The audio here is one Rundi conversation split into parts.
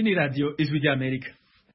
ni Radio Ijwi ry'Amerika.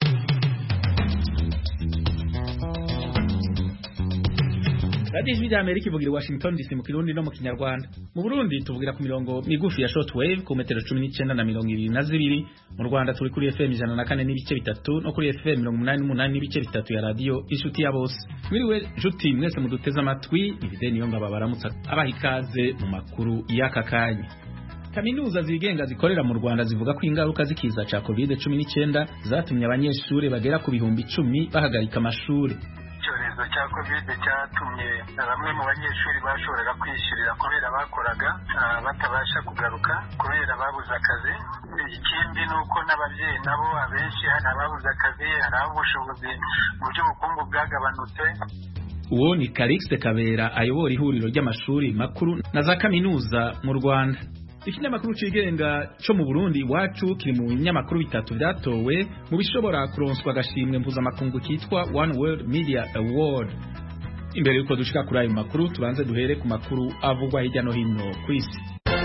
Radio Ijwi ry'Amerika ivugira i Washington DC mu Kirundi no mu Kinyarwanda. Mu Burundi tuvugira ku mirongo migufi ya shortwave ku metero 19 na 22. Mu Rwanda turi kuri FM 104 n'ibice bitatu no kuri FM 88 n'ibice bitatu ya Radio Inshuti ya Bose. Mwiriwe juti mwese muduteze amatwi, ibide niyo ngaba baramutsa abaha ikaze mu makuru y'aka kanya. Kaminuza zigenga zikorera mu Rwanda zivuga ko ingaruka zikiza ca COVID-19 zatumye abanyeshuri bagera ku bihumbi 10 bahagarika amashuri. Icyorezo cya COVID cyatumye bamwe mu banyeshuri bashoboraga kwishyurira kubera bakoraga batabasha kugaruka kubera babuze akazi. Ikindi nuko n'abavyeyi nabo abenshi hari ababuze akazi, hari ubushobozi mu by'ubukungu bwagabanutse. Uwo ni Calixte Kabera ayobora ihuriro ry'amashuri makuru na za kaminuza mu Rwanda. Ikinyamakuru cigenga cyo mu Burundi iwacu kiri mu binyamakuru bitatu byatowe mu bishobora kuronswa agashimwe mpuzamakungu kitwa One World Media Award. Imbere yuko dushika kuri ayo makuru tubanze duhere ku makuru avugwa hirya no hino ku isi.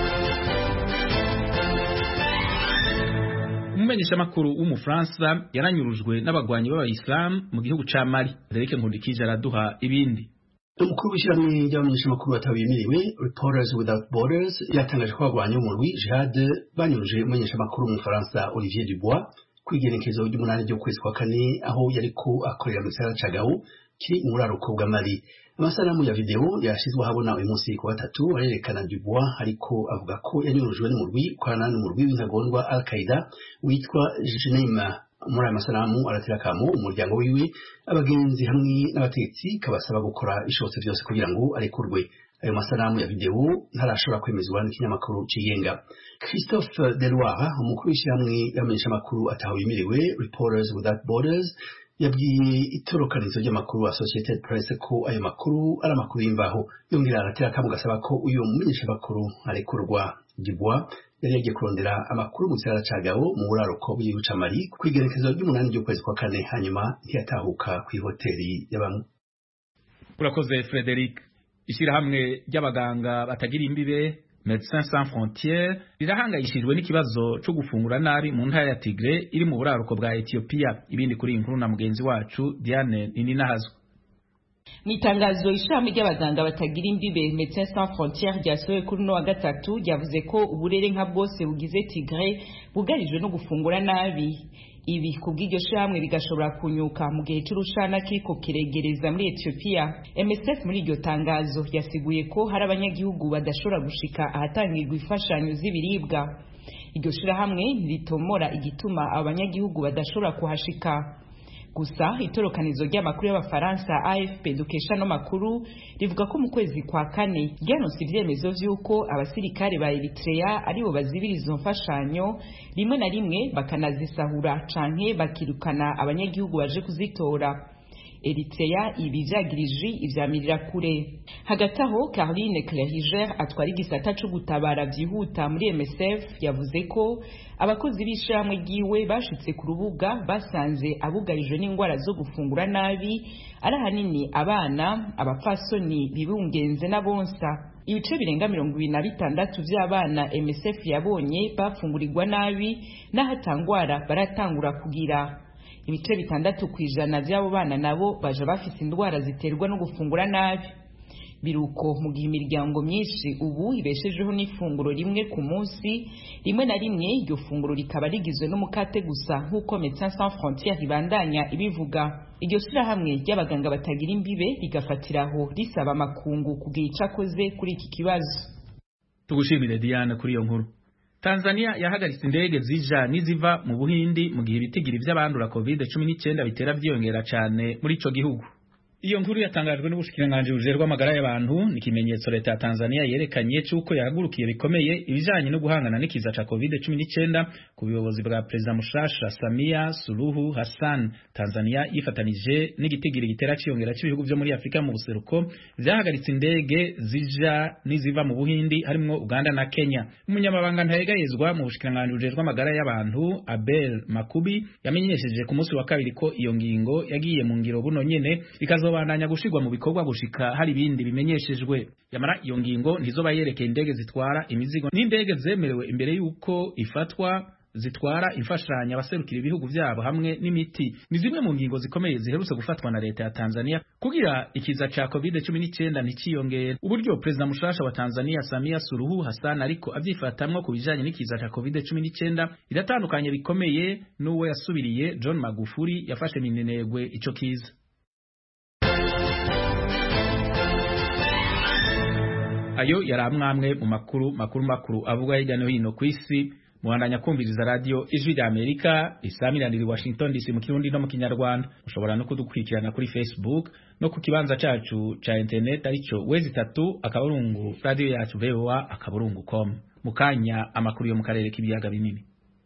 Umumenyesha makuru w'Umufaransa yaranyurujwe n'abagwanyi b'Abayisilamu mu gihugu ca Mali. Derek Nkundikije araduha ibindi. Umukuru w'ishyirahamwe ry'abamenyeshamakuru batabimiriwe Reporters Without Borders yatangaje ko abagwanyi umurwi Jihad banyuruje umumenyeshamakuru w'Umufaransa Olivier Dubois ku igenekerezo ry'umunani ry'ukwezi kwa kane aho yariko akorera mu gisagara ca Gao kiri mu buraruko bwa Mali. Amasanamu ya video yashizwe ahabona uyu munsi ku gatatu arerekana Dubois ariko avuga ko yanyurujwe n'umurwi ukorana n'umurwi w'intagondwa Al-Qaeda witwa Jenim. Muri aya masanamu aratera kamo umuryango wiwe abagenzi hamwe n'abatetsi kabasaba gukora ishobotse byose kugira ngo arekurwe. Ayo masanamu ya video ntarashobora kwemezwa n'ikinyamakuru cigenga. Christophe Deloire umukuru w'ishyirahamwe y'abamenyeshamakuru atahwimiriwe Reporters Without Borders yabwiye itorokanizo ry'amakuru Associated Press ko ayo makuru ari amakuru y'imvaho. Yongera aratera kamo gasaba ko uyu mumenyeshamakuru arekurwa. Dubois yari yagiye kurondera amakuru mu gisagara ca Gao mu buraruko bw'igihugu ca Mali ku igenekerezo ry'umunani ry'ukwezi kwa kane, hanyuma ntiyatahuka ku ihoteli y'abamwe. Urakoze Frederic. Ishirahamwe ry'abaganga batagira imbibe Médecins Sans Frontières rirahangayishijwe n'ikibazo cyo gufungura nabi mu ntara ya Tigre iri mu buraruko bwa Ethiopia. Ibindi kuri inkuru na mugenzi wacu Diane Nininahazo. Nitangazo ishami ry'abaganga batagira imbibe Médecins Sans Frontières ryasohoye kuri no wa gatatu ryavuze ko uburere nka bwose bugize Tigre bugarijwe no gufungura nabi. Ibi kubw'iryo shamwe bigashobora kunyuka mu gihe cy'urushana kiriko kiregereza muri Ethiopia. MSF muri iryo tangazo yasiguye ko hari abanyagihugu badashobora gushika ahatangirwa imfashanyo z'ibiribwa. Iryo shirahamwe ritomora igituma abanyagihugu badashobora kuhashika. Gusa itorokanizo ry'amakuru y'Abafaransa AFP dukesha no makuru rivuga ko mu kwezi kwa kane ryanonse ivyemezo vy'uko abasirikare ba Eritrea aribo bazibiriza mfashanyo rimwe na rimwe bakanazisahura canke bakirukana abanyagihugu baje kuzitora. Eritrea ibivyagirije ivyamirira kure. Hagati aho Caroline Cleriger atwara igisata cyo gutabara vyihuta muri MSF yavuze ko abakozi b'ishamwe giwe bashitse ku rubuga basanze abugarijwe n'ingwara zo gufungura nabi ari hanini abana, abapfasoni bibungenze n'abonsa. Ibice birenga 26 vy'abana MSF yabonye bafungurirwa nabi n'ahatangwara baratangura kugira. Ibice 6% by'abo bana nabo baje bafise indwara ziterwa no gufungura nabi. Biruko mu gihe imiryango myinshi ubu ibeshejeho n'ifunguro rimwe ku munsi, rimwe na rimwe iryo funguro rikaba rigizwe n'umukate gusa nk'uko Médecins Sans Frontières ibandanya ibivuga. Iryo shirahamwe ry'abaganga batagira imbibe rigafatiraho risaba makungu kugira icakoze kuri iki kibazo. Tugushimire Diane kuri iyo nkuru. Tanzania yahagaritse indege zija niziva mu Buhindi mu gihe ibitigiri by'abandura COVID-19 bitera vyiyongera cyane muri ico gihugu. Iyo nkuru yatangajwe n'ubushikiranganje bujerwa amagara y'abantu n'ikimenyetso leta ya Tanzania yerekanye cyuko yahagurukiye bikomeye ibijanye no guhangana n'ikiza ca COVID-19 ku buyobozi bwa President Mushasha Samia Suluhu Hassan. Tanzania yifatanije n'igitigiri gitera cyiyongera cy'ibihugu byo muri Afrika mu buseruko vyahagaritse indege zija niziva mu Buhindi harimo Uganda na Kenya. Umunyamabanga ntayegayezwa mu bushikiranganje bujerwa amagara y'abantu Abel Makubi yamenyesheje ku munsi wa kabiri ko iyo ngingo yagiye mu ngiro buno nyene ikazobandanya gushirwa mu bikorwa gushika hari ibindi bimenyeshejwe. Yamara iyo ngingo ntizoba yerekeye indege zitwara imizigo n'indege zemerewe imbere yuko ifatwa zitwara imfashanyo abaserukira ibihugu byabo hamwe n'imiti ni zimwe mu ngingo zikomeye ziherutse gufatwa na leta ya Tanzania kugira ikiza ca COVID-19 ntikiyongere. Uburyo Perezida mushasha wa Tanzania Samia Suluhu Hassan ariko avyifatamwo ku bijanye n'ikiza ca COVID-19 iratandukanye bikomeye n'uwo yasubiriye John Magufuli yafashe minenegwe ico kiza. Ayo yaramwamwe mu makuru avugwa hirya no hino kw'isi. Muhandanya kumviriza radio Ijwi rya Amerika isamirandiri Washington DC mu Kirundi no mu Kinyarwanda. Ushobora no kudukurikirana kuri Facebook no ku kibanza cacu ca internet arico wezi3 akaburungu radio yacu VOA.com. Mukanya amakuru yo mu karere k'ibiyaga binini.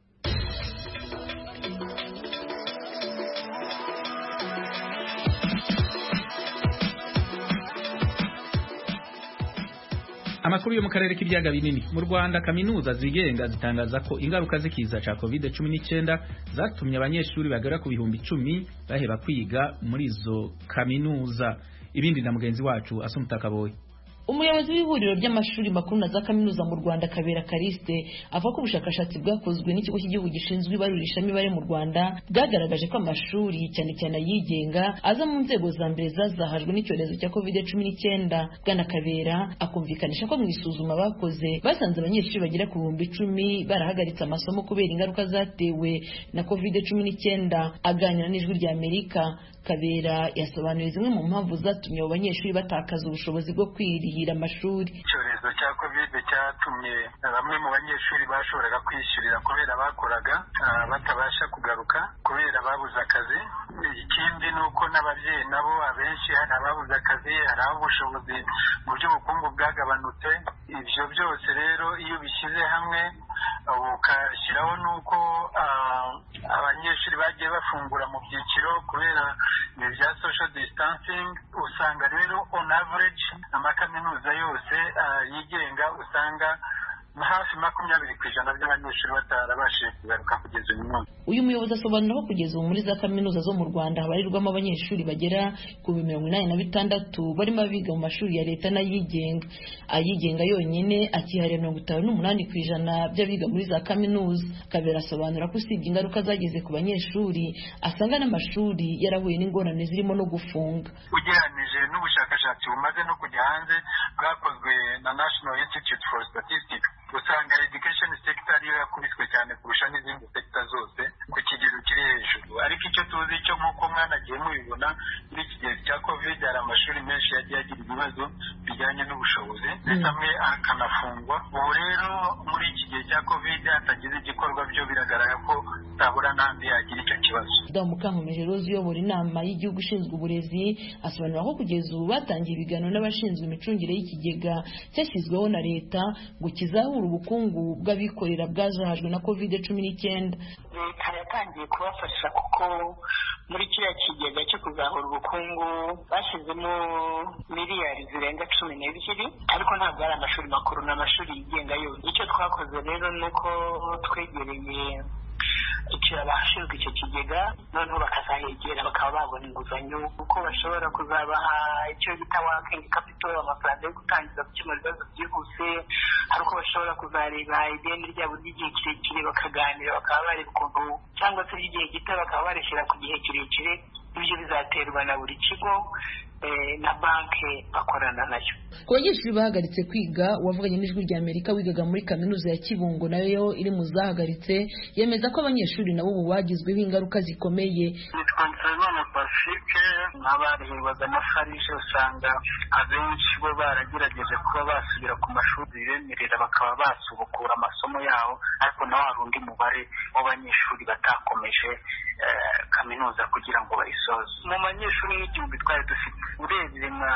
Amakuru yo mu karere k'ibiyaga binini. Mu Rwanda kaminuza zigenga zitangaza ko ingaruka z'ikiza ca COVID-19 zatumye abanyeshuri bagera ku bihumbi 10 baheba kwiga muri izo kaminuza. Ibindi na mugenzi wacu Asumta Kaboyi. Umuyobozi w'ihuriro ry'amashuri makuru na za kaminuza mu Rwanda Kabera Kariste avuga ko ubushakashatsi bwakozwe n'ikigo cy'igihugu gishinzwe ibarurishamibare mu Rwanda bwagaragaje ko amashuri cyane cyane ayigenga aza mu nzego za mbere zazahajwe n'icyorezo cya COVID-19. Bwana Kabera akumvikanisha ko mu isuzuma bakoze basanze abanyeshuri bagera ku bihumbi 10 barahagaritse amasomo kubera ingaruka zatewe na COVID-19. Aganira n'Ijwi rya Amerika, Kabera yasobanuye zimwe mu mpamvu zatumye abo banyeshuri batakaza ubushobozi bwo kwirihira amashuri. Icyorezo cya COVID cyatumye bamwe mu banyeshuri bashoboraga kwishyurira kubera bakoraga batabasha kugaruka kubera babuze akazi. Ikindi nuko n'ababyeyi nabo abenshi hari ababuze akazi, hari ubushobozi mu by'ubukungu bwagabanutse. Ibyo byose rero iyo bishyize hamwe ukashyiraho nuko abanyeshuri bagiye bafungura mu byiciro kubera ibya social distancing, usanga rero on average amakaminuza yose yigenga usanga hafi 20% by'abanyeshuri batarabashije kugaruka kugeza uyu munsi. Uyu muyobozi asobanura ko kugeza ubu muri za kaminuza zo mu Rwanda habarirwamo abanyeshuri bagera ku 86 barimo abiga mu mashuri ya leta n'ayigenga. Ayigenga yonyine akihariye 58% by'abiga muri za kaminuza. Kabera asobanura ko usibye ingaruka zageze ku banyeshuri asanga n'amashuri yarahuye n'ingorane zirimo no gufunga. Ugereranije n'ubushakashatsi bumaze no kujya hanze bwakozwe na National Institute for Statistics, usanga education sector ariyo yakubiswe cyane kurusha n'izindi sector zose ku kigero kiri hejuru. Ariko icyo tuzi cyo nk'uko mwanagiye mubibona muri iki gihe cya COVID hari amashuri menshi yagiye agira ibibazo bijyanye n'ubushobozi ndetse amwe akanafungwa. Ubu rero muri iki gihe cya COVID hatagize igikorwa byo biragaragara ko tabura n'andi yagira icyo kibazo. Mukankomeje Rose uyobora inama y'igihugu ishinzwe uburezi asobanura ko kugeza ubu batangiye ibiganiro n'abashinzwe imicungire y'ikigega cyashyizweho na leta ngo kizahura ubukungu bw'abikorera bwazahajwe na COVID-19. Leta yatangiye kubafasha kuko muri kiriya kigega cyo kuzahura ubukungu bashyizemo miliyari zirenga 12, ariko ntabwo ari amashuri makuru n'amashuri yigenga yose. Icyo twakoze rero ni uko twegereye abashinzwe icyo kigega noneho bakazayegera bakaba babona inguzanyo uko bashobora kuzabaha icyo bita working capital, amafaranga yo gutangiza gukemura ibibazo byihuse. Hari uko bashobora kuzareba ideni ryabo ry'igihe kirekire bakaganira bakaba bareba ukuntu, cyangwa se ry'igihe gito bakaba bareshyira ku gihe kirekire. Ibyo bizaterwa na buri kigo na banki bakorana nayo. Ku banyeshuri bahagaritse kwiga, wavuganye n'Ijwi rya Amerika wigaga muri kaminuza ya Kibungo nayo iri mu zahagaritse, yemeza ko abanyeshuri nabo ubu bagizweho ingaruka zikomeye. Nsabimana Pacifique n'abarihirwaga na Farije usanga abenshi bo baragerageje kuba basubira ku mashuri biremerera bakaba basubukura amasomo yaho, ariko naho hari undi mubare w'abanyeshuri batakomeje kaminuza kugira ngo bayisoze. Mu banyeshuri n'igihumbi twari dufite urebye nka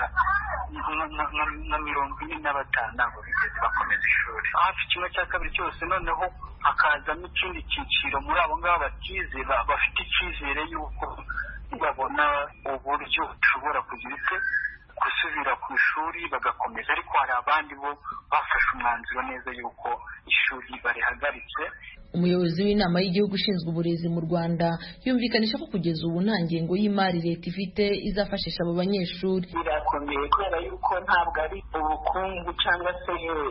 45 ntabwo bigeze bakomeza ishuri. Hafi kimwe cya kabiri cyose noneho hakazamo ikindi cyiciro muri abo ngabo batize bafite icyizere y'uko babona uburyo ushobora kugira gusubira ku ishuri bagakomeza, ariko hari abandi bo bafashe umwanzuro neza y'uko ishuri barihagaritse. umuyobozi w'inama y'igihugu ishinzwe uburezi mu Rwanda yumvikanisha ko kugeza ubu nta ngengo y'imari leta ifite izafashisha abo banyeshuri. Birakomeye kubera yuko ntabwo ari ubukungu cyangwa se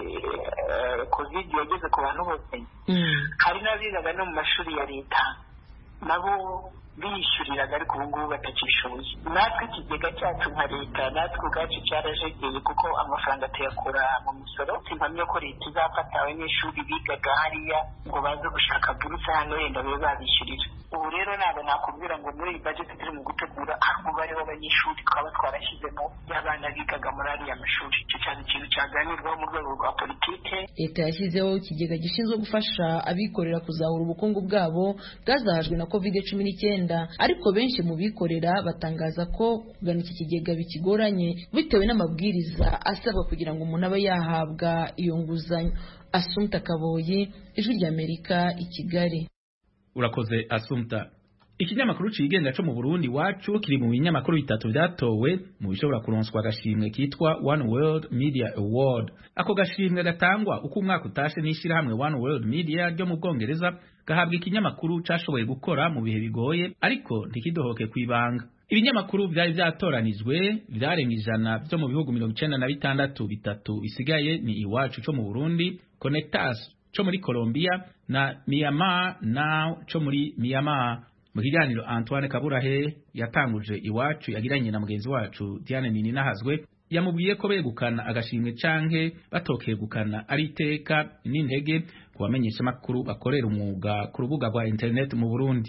covid yageze ku bantu bose. Hari n'abigaga no mu mashuri ya leta nabo bishyuriraga ariko ubu ngubu batakishoboye. Natwe ikigega cyacu nka leta natwe ubwacu cyarajegeye kuko amafaranga tuyakura mu misoro. Simpamye ko leta izafata abanyeshuri bigaga hariya ngo baze gushaka buruse hano yenda babe babishyurira. Ubu rero ntabwo nakubwira ngo muri iyi budget turi mu gutegura ahubwo bariho abanyeshuri twaba twarashyizemo y'abana bigaga muri ariya mashuri. Icyo cyane ikintu cyaganirwaho mu rwego rwa politike. Leta yashyizeho ikigega gishinzwe gufasha abikorera kuzahura ubukungu bwabo bwazahajwe na COVID-19, ariko benshi mu bikorera batangaza ko kugana iki kigega bikigoranye bitewe n'amabwiriza asabwa kugira ngo umuntu abe yahabwa iyo nguzanyo. Assumpta Kaboyi, Ijwi ry'Amerika, i Kigali. Urakoze Assumpta. Ikinyamakuru cigenga cyo mu Burundi wacu kiri mu binyamakuru bitatu byatowe mu bishobora kuronswa agashimwe kitwa One World Media Award. Ako gashimwe gatangwa uko umwaka utashe n'ishira hamwe One World Media ryo mu Bwongereza gahabwa ikinyamakuru cashoboye gukora mu bihe bigoye ariko ntikidohoke kwibanga. Ibinyamakuru byari byatoranijwe byarenga 100 byo mu bihugu 96 bitatu bisigaye ni Iwacu cyo mu Burundi, Connectas cyo muri Colombia na Myanmar Now cyo muri Myanmar. Mu kiganiro Antoine Kaburahe yatanguje Iwacu yagiranye na mugenzi wacu Diane Nininahazwe yamubwiye ko begukana agashimwe canke batokegukana ari iteka n'intege kubamenyesha makuru bakorera umwuga ku rubuga rwa internet mu Burundi.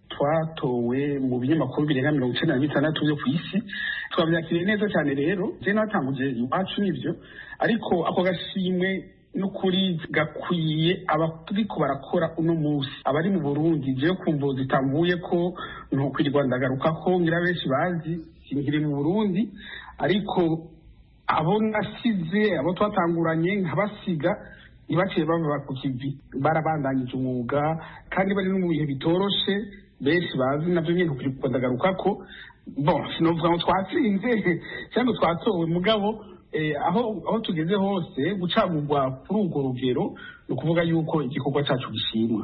Twatowe mu binyamakuru birenga 96 byo ku isi, twabyakiriye neza cyane. Rero je natanguje Iwacu nivyo, ariko ako gashimwe n'ukuri gakwiye abaturiko barakora uno musi abari mu Burundi. Je kumvo zitambuye ko ntukwirirwa ndagaruka ko ngira benshi bazi singire mu Burundi, ariko abo nasize abo twatanguranye nkabasiga ibaciye bava ku kivi barabandanyije umwuga kandi bari no mu bihe bitoroshe benshi bazi navyo nyene ntukwirirwa ndagaruka ko sinovuga ngo twatsinze cyangwa twatowe mugabo aho tugeze hose gucagurwa kuri urwo rugero no kuvuga yuko igikorwa cyacu gishimwa.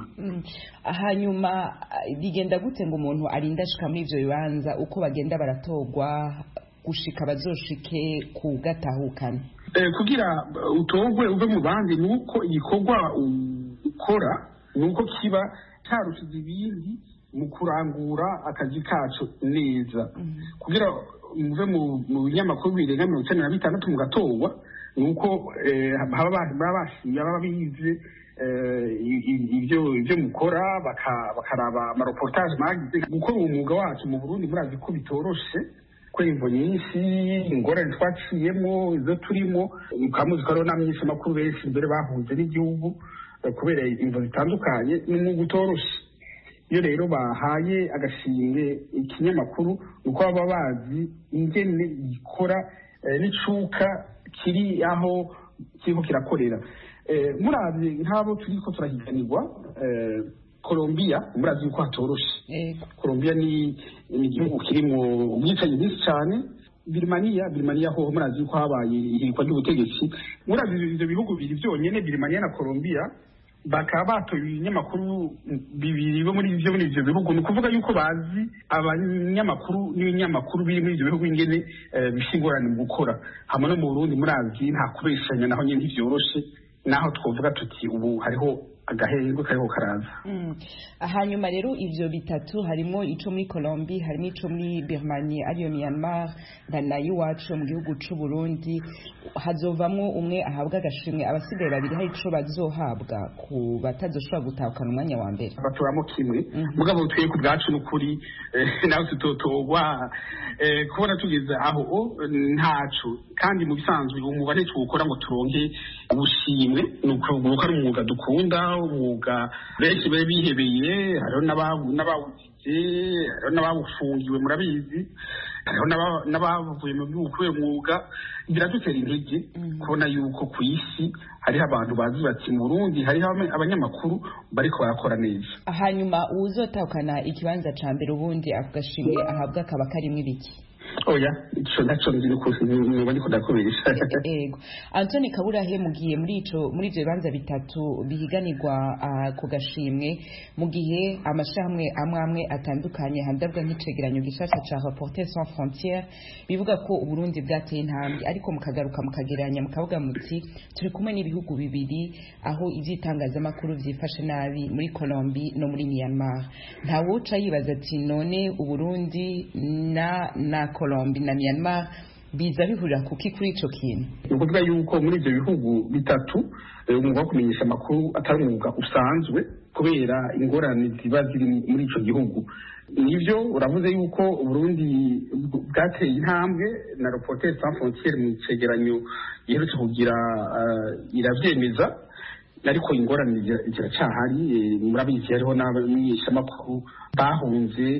Hanyuma bigenda gute ngo umuntu arinda ashika muri ivyo bibanza uko bagenda baratogwa gushika bazoshike ku gatahukana? Kugira utogwe uve mu bandi nuko igikorwa ukora nuko kiba cyarushize ibindi mu kurangura akazi kacu neza. Kugira muve mu binyamakuru birenga 96 mu gatorwa nuko baba bize ibyo mukora bakaraba amareportage magize gukora umwuga wacu mu Burundi. Murazi ko bitoroshe kwemvo nyinshi ingorane twaciyemo izo turimo ukamuzi ko n'amyinshi makuru benshi mbere bahunze n'igihugu kubera imvo zitandukanye n'umwuga utoroshe. Iyo rero bahaye agashimwe ikinyamakuru uko baba bazi ingene gikora n'icuka kiri aho kiriko kirakorera. Murazi nk'abo turiko turahiganirwa Colombia, murazi yuko hatoroshe. Colombia ni igihugu kirimo ubwicanyi bwinshi cyane. Birmania ho murazi yuko habaye ihirikwa ry'ubutegetsi. Murazi ivyo bihugu biri byonyene Birmania na Colombia bakaba batoye ibinyamakuru bibiri bo muri ivyo bihugu. Ni kuvuga yuko bazi abanyamakuru n'ibinyamakuru biri muri ivyo bihugu ingene bishingorana mu gukora. Hamwe no mu Burundi murazi nta kubeshanya naho nyene ntivyoroshe, naho twovuga tuti ubu hariho agahenge kariho karaza. Hanyuma rero ivyo bitatu harimo ico muri Colombia, harimo ico muri Birmania ariyo Myanmar na Iwacu mu gihugu c'u Burundi. Hazovamwo umwe ahabwa agashimwe, abasigaye babiri hari ico bazohabwa ku batazoshobora gutahukana umwanya wa mbere. Baturamo kimwe mugabo twiye ku bwacu n'ukuri nawe tutotogwa kubona tugeze aho ntacu, kandi mu bisanzwe umubare twukora ngo turonke ubushimwe nuko ari umwuga dukunda, umwuga benshi bari bihebeye. Hariho n'abawugize, hariho n'abawufungiwe murabizi, hariho n'abavuye mu gihugu kubera umwuga. Biradutera intege kubona yuko ku isi hariho abantu bazi bati mu Burundi hariho abanyamakuru bariko barakora neza. Hanyuma uzotahukana ikibanza ca mbere ubundi akugashimwe ahabwa akaba karimwe ibiki? oya ico naco nzi nukusi niba ndiko ndakubesha. Ego Anthony Kaburahe mugiye muri ivyo bibanza bitatu bihiganirwa ku gashimwe mu gihe amashamwe amwe atandukanye handabwa nk'icegeranyo gishasha ca Reporters sans frontières bivuga ko Uburundi bwateye intambwe ariko mukagaruka mukagereranya mukavuga muti turi kumwe n'ibihugu bibiri aho ivyitangazamakuru vyifashe nabi muri Colombie no muri Myanmar. Ntawoca yibaza ati none Uburundi na Colombie na Myanmar biza bihurira kuki kuri ico kintu? Ukuvuga yuko muri ivyo bihugu bitatu umwuga wo kumenyesha amakuru atari umwuga usanzwe kubera ingorane ziba ziri muri ico gihugu. Nivyo uravuze yuko Uburundi bwateye intambwe na Reporters sans frontières mu cegeranyo iherutse kugira iravyemeza, ariko ingorane ziracahari. Murabizi hariho n'abamenyesha amakuru bahunze,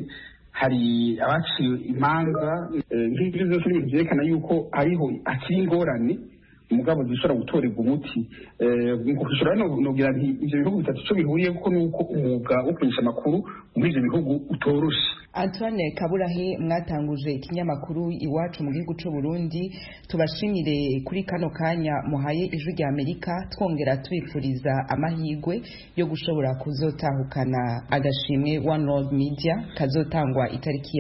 hari abaciye imanza, nk'ivyo byose byerekana yuko hariho akiri ingorane umugabo zishobora gutorerwa umuti. Nkushobora nogira nti ivyo bihugu bitatu ico bihuriye kuko nuko umwuga wo kumenyesha amakuru muri ivyo bihugu utoroshe. Antoine Kaburahe, mwatanguje ikinyamakuru Iwacu mu gihugu c'u Burundi, tubashimire kuri kano kanya muhaye ijwi rya Amerika, twongera twifuriza amahirwe yo gushobora kuzotahukana agashimwe One World Media kazotangwa itariki ya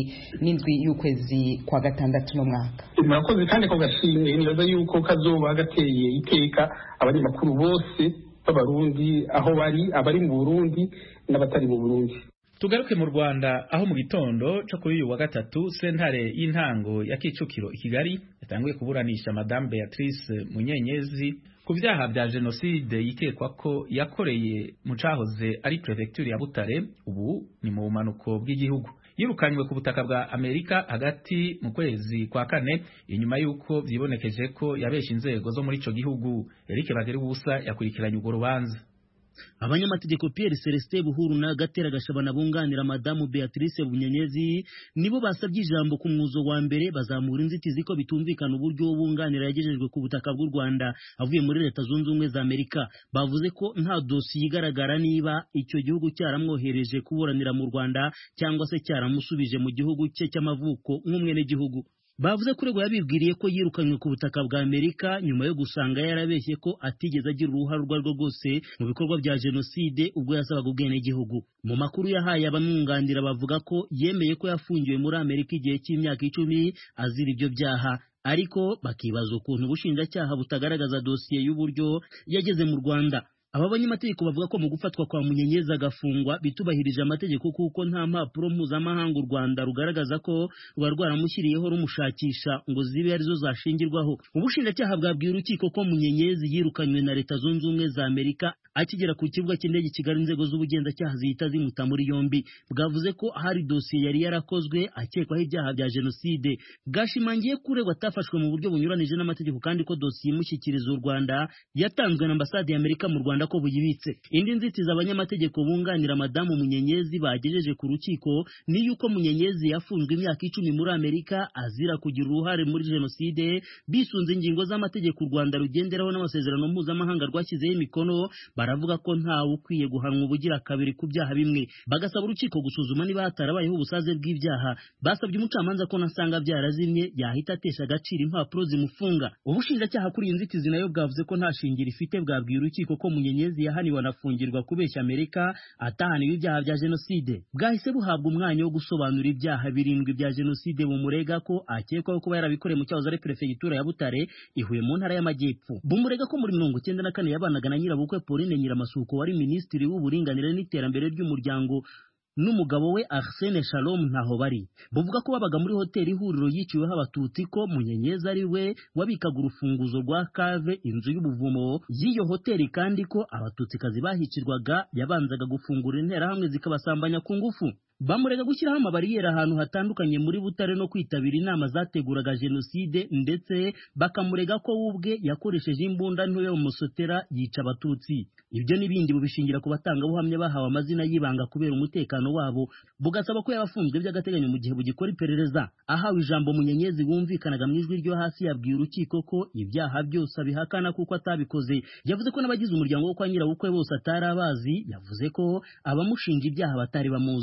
17 y'ukwezi kwa gatandatu no mwaka. Murakoze kandi ko gashimwe nibaza yuko kazoba gateye iteka abanyamakuru bose b'abarundi aho bari, abari mu Burundi n'abatari mu Burundi. Tugaruke mu Rwanda aho mu gitondo cyo kuri uyu wa gatatu sentare y'intango ya Kicukiro i Kigali yatanguye kuburanisha Madame Beatrice Munyenyezi ku vyaha vya genocide yikekwa ko yakoreye mu cahoze ari prefecture ya Butare, ubu ni mu bumanuko bw'igihugu. Yirukanywe ku butaka bwa Amerika hagati mu kwezi kwa kane inyuma yuko vyibonekeje ko yabesha inzego zo muri ico gihugu. Eric Bagirubusa yakurikiranye urwo rubanza. Abanyamategeko Pierre Celestin Buhuru na Gatera Gashabana bunganira Madamu Beatrice Munyenyezi nibo basabye ijambo ku mwuzo wa mbere bazamura inzitizi ko bitumvikana uburyo bunganira yagejejwe ku butaka bw'u Rwanda avuye muri Leta Zunze Ubumwe za Amerika. Bavuze ko nta dosiye igaragara niba icyo gihugu cyaramwohereje kuburanira mu Rwanda cyangwa se cyaramusubije mu gihugu cye cy'amavuko nk'umwene gihugu. Bavuze ko rego yabibwiriye ko yirukanywe ku butaka bwa Amerika nyuma yo gusanga yarabeshye ko atigeze agira uruhare rwo rwose mu bikorwa bya genocide ubwo yasabaga ubwene gihugu. Mu makuru yahaye abamwunganira bavuga ko yemeye ko yafungiwe muri Amerika igihe cy'imyaka 10 azira ibyo byaha, ariko bakibaza ukuntu ubushinjacyaha butagaragaza dosiye y'uburyo yageze mu Rwanda. Aba banyamategeko bavuga ko mu gufatwa kwa Munyenyezi agafungwa bitubahirije amategeko kuko nta mpapuro mpuzamahanga u Rwanda rugaragaza ko ruba rwaramushyiriyeho rumushakisha ngo zibe arizo zashingirwaho. Ubushinjacyaha bwabwiye urukiko ko Munyenyezi yirukanywe na Leta Zunze Ubumwe za Amerika akigera ku kibuga cy'indege Kigali. Inzego z'ubugenzacyaha zihita zimuta muri yombi. Bwavuze ko hari dosiye yari yarakozwe akekwaho ibyaha bya genocide. Bwashimangiye ko uregwa atafashwe mu buryo bunyuranije n'amategeko kandi ko dosiye imushyikiriza u Rwanda yatanzwe na Ambasade ya Amerika mu Rwanda ko buyibitse. Indi nzitizi abanyamategeko bunganira Madamu Munyenyezi bagejeje ku rukiko ni yuko Munyenyezi yafunzwe imyaka 10 muri Amerika azira kugira uruhare muri genocide bisunze ingingo z'amategeko u Rwanda rugenderaho n'amasezerano mpuzamahanga rwashyizeho imikono. Baravuga ko ntawe ukwiye guhanwa ubugira kabiri ku byaha bimwe. Bagasaba urukiko gusuzuma niba hatarabayeho ubusaze bw'ibyaha. Basabye umucamanza ko nasanga byarazimye yahita atesha agaciro impapuro zimufunga. Ubushinjacyaha kuri inzitizi nayo bwavuze ko nta shingiro ifite. Bwabwiye urukiko ko Munyenyezi yahaniwe anafungirwa kubeshya Amerika atahaniwe ibyaha bya genocide. Bwahise buhabwa umwanya wo gusobanura ibyaha 7 bya genocide bumurega ko akekwaho kuba yarabikoreye mu cyahoze ari prefecture ya Butare ihuye mu ntara y'Amajyepfo. Bumurega ko muri 1994 yabanaga na nyirabukwe Pauline Nyiramasuko wari minisitiri w'uburinganire n'iterambere ry'umuryango n'umugabo we Arsene Shalom ntaho bari. Buvuga ko babaga muri hoteli Ihuriro yiciweho Abatutsi, ko Munyenyezi ari we wabikaga urufunguzo rwa Cave inzu y'ubuvumo y'iyo hoteli, kandi ko Abatutsikazi bahicirwaga yabanzaga gufungura interahamwe zikabasambanya ku ngufu. Bamurega gushyiraho amabariyeri ahantu hatandukanye muri Butare no kwitabira inama zateguraga genocide, ndetse bakamurega ko ubwe yakoresheje imbunda nto yo musotera yica Abatutsi. Ibyo n'ibindi bubishingira ku batangabuhamya bahawe amazina y'ibanga kubera umutekano wabo. Bugasaba ko yabafunzwe by'agateganyo mu gihe bugikora iperereza. Ahawe ijambo Munyenyezi wumvikanaga mu ijwi ryo hasi yabwiye urukiko ko ibyaha byose abihakana kuko atabikoze. Yavuze ko n'abagize umuryango wo kwa nyirabukwe bose atari abazi. Yavuze ko abamushinja ibyaha batari bamuzi.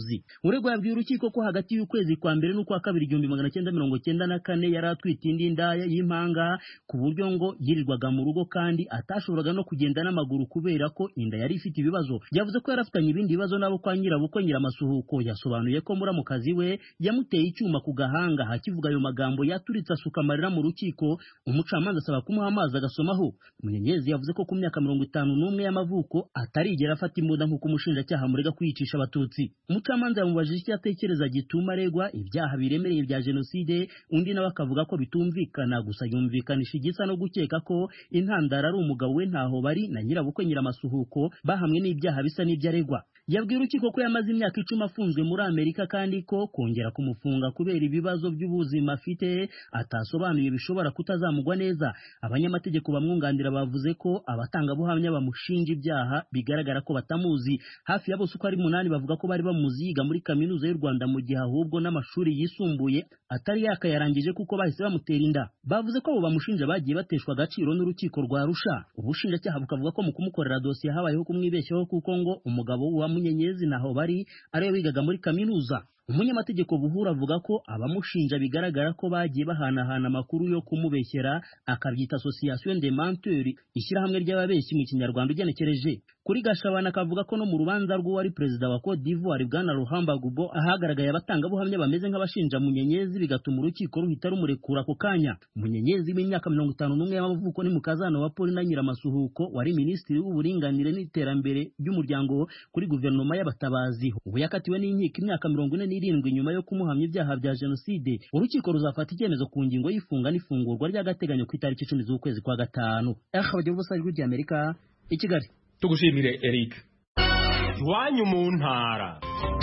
uregwa yabwiye urukiko ko hagati y'ukwezi kwa mbere n'ukwa kabiri 1994 yari atwite indi ndaya y'impanga ku buryo ngo yirirwaga mu rugo kandi atashoboraga no kugenda n'amaguru kubera ko inda yari ifite ibibazo. Yavuze ko yarafitanye ibindi bibazo nabo kwa nyirabukwe Nyiramasuhuko. Yasobanuye ko muramukazi we yamuteye icyuma ku gahanga. Hakivuga ayo magambo yaturitse asuka amarira mu rukiko, umucamanza asaba kumuha amazi agasomaho. Munyenyezi yavuze ko ku myaka 51 y'amavuko atarigera afata imbunda nk'uko umushinjacyaha murega kwiyicisha abatutsi. Umucamanza yamubajije icyo atekereza gituma aregwa ibyaha biremereye bya jenoside, undi nawe akavuga ko bitumvikana, gusa yumvikanisha igisa no gukeka ko intandara ari umugabo we ntaho bari na nyirabukwe Nyiramasuhuko bahamwe n'ibyaha bisa n'ibyo aregwa. Yabwiye urukiko ko yamaze imyaka 10 afunzwe muri Amerika kandi ko kongera kumufunga kubera ibibazo by'ubuzima afite atasobanuye bishobora kutazamugwa neza. Abanyamategeko bamwunganira bavuze ko abatangabuhamya bamushinja ibyaha bigaragara ko batamuzi. Hafi ya bose uko ari 8 bavuga ko bari bamuzi yiga muri kaminuza y'u Rwanda mu gihe ahubwo n'amashuri yisumbuye atari yakayarangije kuko bahise bamutera inda. Bavuze ko abo bamushinja bagiye bateshwa agaciro n'urukiko rwa Arusha. Ubushinjacyaha bukavuga ko mu kumukorera dosiye habayeho kumwibeshyaho kuko ngo umugabo wa Munyenyezi naho bari ariwe wigaga muri kaminuza. Umunyamategeko Buhura avuga ko abamushinja bigaragara ko bagiye bahanahana amakuru yo kumubeshyera, akabyita association de menteurs, ishyirahamwe ry'ababeshyi mu Kinyarwanda ugenekereje. Kuri Gashabana akavuga ko no mu rubanza rw'uwari perezida wa Cote d'Ivoire Bwana Ruhamba Gubo ahagaragaye abatangabuhamya bameze nk'abashinja Munyenyezi, bigatuma urukiko ruhita rumurekura ako kanya. Munyenyezi w'imyaka 51 y'amavuko ni mukazana wa Paulina Nyiramasuhuko wari minisitiri w'uburinganire n'iterambere ry'umuryango kuri guverinoma y'abatabazi. Ubu yakatiwe n'inkiko imyaka 47 nyuma yo kumuhamya ibyaha bya jenoside. Urukiko ruzafata icyemezo ku ngingo y'ifunga n'ifungurwa ry'agateganyo ku itariki 10 z'ukwezi kwa gatanu. Bagira ubusajwi ry'Amerika i Kigali. Tugushimire Eric. Iwanyu mu ntara.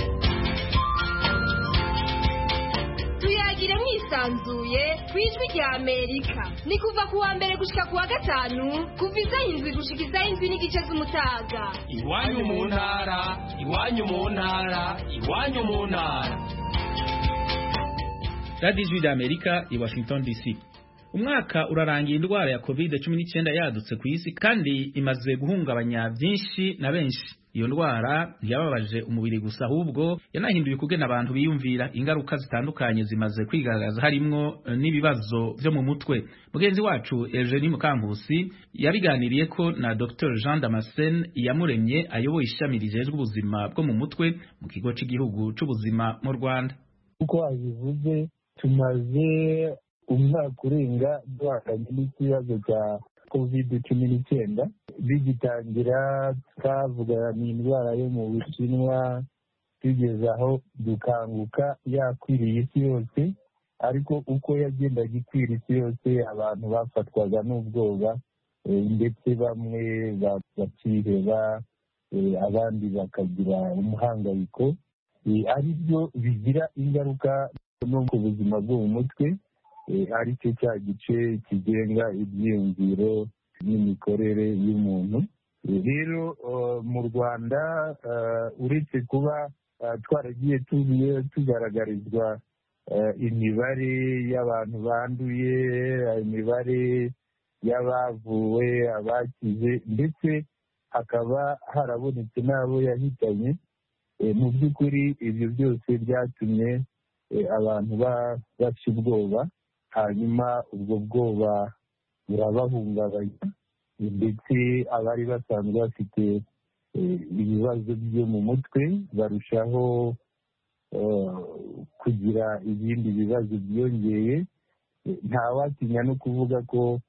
Tuyagire mwisanzuye kwijwi rya Amerika. Ni kuva kuwa mbere gushika kuwa gatanu, kuva izayindwi gushika izayindwi n'igice z'umutaga. Iwanyu mu ntara, iwanyu mu ntara, iwanyu mu ntara. Radio Ijwi rya Amerika i Washington DC. Umwaka urarangiye indwara ya COVID-19 yadutse ku isi kandi imaze guhungabanya byinshi na benshi. Iyo ndwara ntiyababaje umubiri gusa, ahubwo yanahinduye kugena abantu biyumvira. Ingaruka zitandukanye zimaze kwigaragaza, harimwo n'ibibazo byo mu mutwe. Mugenzi wacu Eugenie Mukankusi yabiganiriye ko na Dr Jean Damascene Iyamuremye ayoboye ishami rijejwe ubuzima bwo mu mutwe mu kigo cy'igihugu cy'ubuzima mu Rwanda. Uko abivuze, tumaze umwaka urenga duhanganye n'ikibazo cya COVID-19. Bigitangira twavuga ni indwara yo mu Bushinwa, tugeze aho dukanguka yakwiriye isi yose, ariko uko yagendaga ikwira isi yose abantu bafatwaga n'ubwoba, ndetse bamwe bakiheba, abandi bakagira umuhangayiko, ari byo bigira ingaruka no ku buzima bwo mu mutwe, ari cyo cya gice kigenga ibyiyumviro n'imikorere y'umuntu. Rero mu Rwanda uretse kuba twaragiye tugaragarizwa imibare y'abantu banduye, imibare y'abavuwe, abakize, ndetse hakaba harabonetse n'abo yahitanye, mu by'ukuri ibyo byose byatumye abantu baca ubwoba, hanyuma ubwo bwoba burabahungabanya, ndetse abari basanzwe bafite ibibazo byo mu mutwe barushaho kugira ibindi bibazo byiyongeye. Ntawatinya no kuvuga ko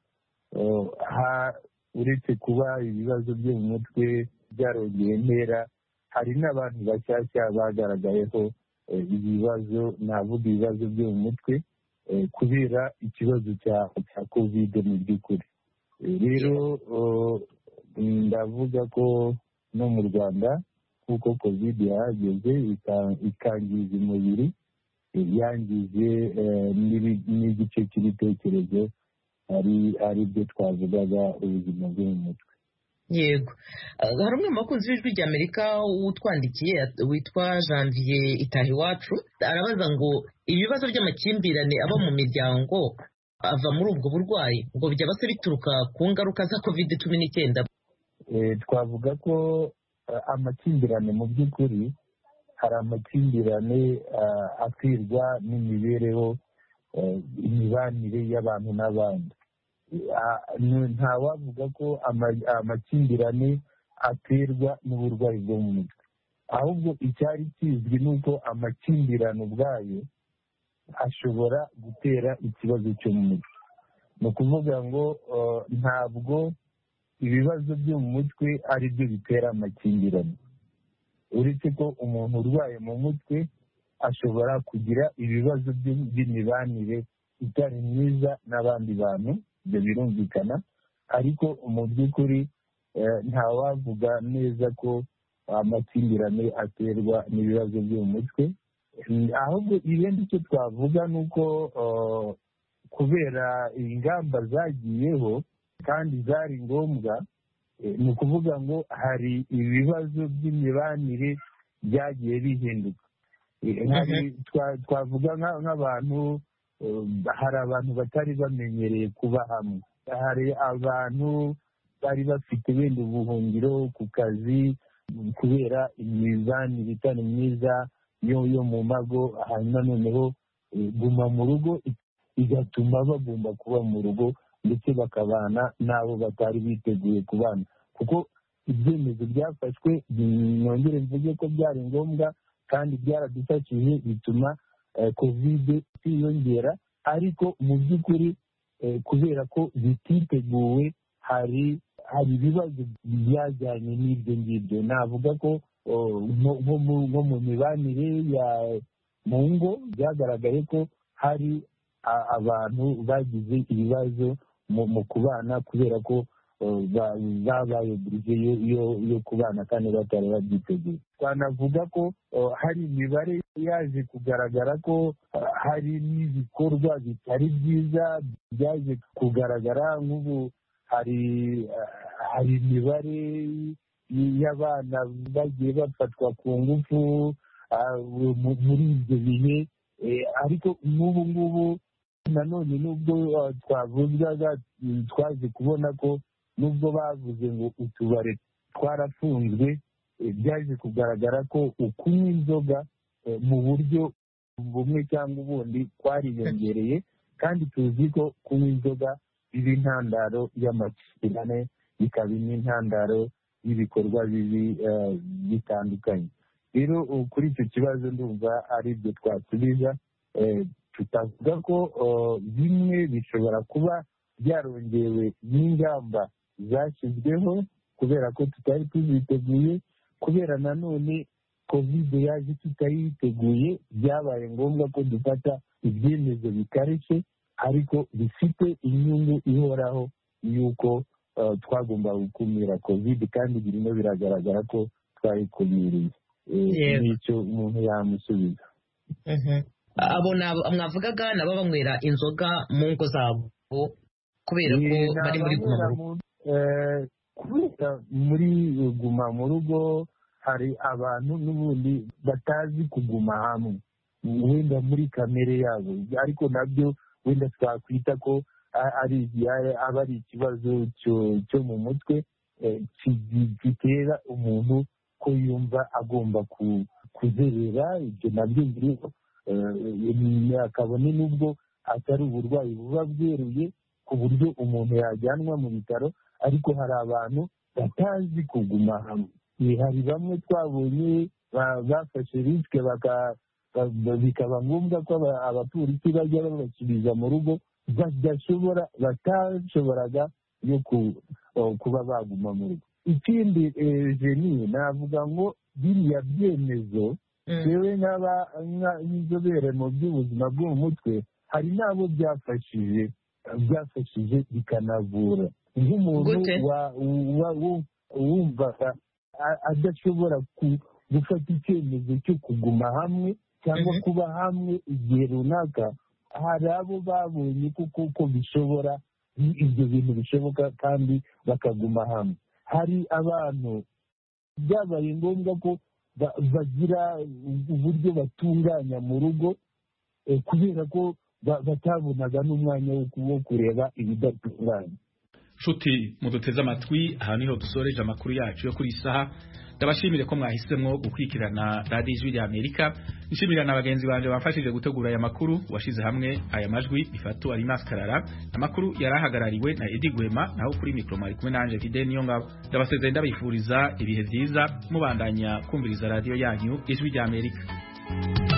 uretse kuba ibibazo byo mu mutwe byarongeye intera, hari n'abantu bashyashya bagaragayeho ibibazo, navuga ibibazo byo mu mutwe kubera ikibazo cya COVID mu by'ukuri. Rero ndavuga ko no mu Rwanda kuko COVID yahageze ikangiza umubiri, yangije n'igice cy'ibitekerezo, ari byo twavugaga ubuzima bwo mu mutwe. Yego, hari umwe mu bakunzi b'Ijwi rya Amerika utwandikiye witwa Janvier Itahiwacu, arabaza ngo ibibazo by'amakimbirane aba mu miryango ava muri ubwo burwayi ngo byaba se bituruka ku ngaruka za COVID-19? Twavuga ko amakimbirane mu by'ukuri hari amakimbirane akwirwa n'imibereho imibanire y'abantu n'abandi. Ntawavuga ko amakimbirane aterwa n'uburwayi bwo mu mutwe, ahubwo icyari kizwi ni uko amakimbirane ubwayo ashobora gutera ikibazo cyo mu mutwe. ni ukuvuga ngo ntabwo ibibazo byo mu mutwe ari byo bitera amakimbirane, uretse ko umuntu urwaye mu mutwe ashobora kugira ibibazo by'imibanire itari myiza n'abandi bantu, ibyo birumvikana, ariko mu by'ukuri ntawavuga neza ko amakimbirane aterwa n'ibibazo byo mu mutwe. Ahubwo ibindi icyo twavuga ni uko kubera ingamba zagiyeho kandi zari ngombwa, ni ukuvuga ngo hari ibibazo by'imibanire byagiye bihinduka. Twavuga nk'abantu, hari abantu batari bamenyereye kuba hamwe, hari abantu bari bafite wenda ubuhungiro ku kazi kubera imibanire itari myiza yo mu mago, hanyuma noneho guma mu rugo igatuma bagomba kuba mu rugo ndetse bakabana n'abo batari biteguye kubana, kuko ibyemezo byafashwe, nongere mvuge ko byari ngombwa kandi byaradufashije, bituma kovide itiyongera, ariko mu by'ukuri kubera ko bititeguwe hari ibibazo byajyanye n'ibyo ngibyo. Navuga ko nko mu mibanire mu ngo byagaragaye ko hari abantu bagize ibibazo mu kubana kubera ko babaye burije yo kubana kandi batari babyiteguye. Twanavuga ko hari imibare yaje kugaragara ko hari n'ibikorwa bitari byiza byaje kugaragara, nk'ubu hari imibare y'abana bagiye bafatwa ku ngufu muri ibyo bihe, ariko n'ubu ngubu nanone nubwo twavugaga twaje kubona ko nubwo bavuze ngo utubare twarafunzwe, byaje kugaragara ko ukunywa inzoga mu buryo bumwe cyangwa ubundi twariyongereye, kandi tuzi ko kunywa inzoga biba intandaro y'amakimbirane, bikaba n'intandaro y'ibikorwa bibi bitandukanye. Rero kuri icyo kibazo ndumva ari byo twasubiza. Tutavuga ko bimwe bishobora kuba byarongewe n'ingamba zashyizweho kubera ko tutari tuziteguye, kubera nanone kovide yaje tutayiteguye, byabaye ngombwa ko dufata ibyemezo bikarishye ariko bifite inyungu ihoraho y'uko twagomba gukumira kovide, kandi birimo biragaragara ko twayikumiriye. Nicyo umuntu yamusubiza. Abo mwavugaga nabo banywera inzoga mu ngo zabo kubera ko bari muri guma mu rugo. Kubera muri guma mu rugo hari abantu n'ubundi batazi kuguma hamwe, wenda muri kamere yabo, ariko nabyo wenda twakwita ko aba ari ikibazo cyo mu mutwe gitera umuntu ko yumva agomba kuzerera. Ibyo nabyo biriho, kabone n'ubwo atari uburwayi buba bweruye ku buryo umuntu yajyanwa mu bitaro, ariko hari abantu batazi kuguma hamwe. Hari bamwe twabonye bafashe risike bikaba ngombwa ko abapolisi bajya babasubiza mu rugo, batashoboraga yo kuba baguma mu rugo. Ikindi jeni navuga ngo biriya byemezo, yewe nk'inzobere mu by'ubuzima bwo mu mutwe, hari n'abo byafashije bikanavura. Nk'umuntu wumvaga adashobora gufata icyemezo cyo kuguma hamwe cyangwa kuba hamwe igihe runaka, hari abo babonye ko bishobora, ibyo bintu bishoboka kandi bakaguma hamwe. Hari abantu byabaye ngombwa ko bagira uburyo batunganya mu rugo kubera ko batabonaga n'umwanya wo kureba ibidatunganye. nshuti muduteze amatwi aha niho dusoreje amakuru yacu yo kuri isaha ndabashimire ko mwahisemwo gukurikirana Radio Ijwi rya Amerika nshimira na bagenzi banje bafashije gutegura aya makuru washize hamwe aya majwi bifatu ari maskarara amakuru yarahagarariwe na Edi Gwema naho kuri micro mari kumwe nanje Fidel Niyongabo ndabasezeye ndabifuriza ibihe byiza mubandanya kumviriza radio yanyu Ijwi rya Amerika.